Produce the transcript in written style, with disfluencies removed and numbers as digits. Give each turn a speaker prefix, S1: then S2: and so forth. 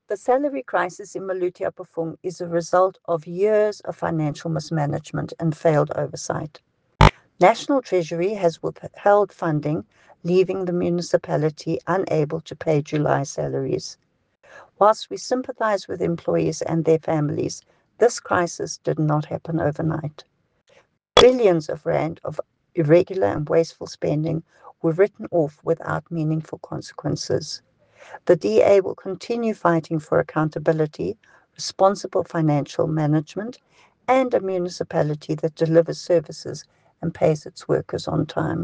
S1: The salary crisis in Molutiapofung is a result of years of financial mismanagement and failed oversight. National Treasury has withheld funding, leaving the municipality unable to pay July salaries. Whilst we sympathize with employees and their families, this crisis did not happen overnight. Billions of rand of irregular and wasteful spending were written off without meaningful consequences. The DA will continue fighting for accountability, responsible financial management, and a municipality that delivers services and pays its workers on time.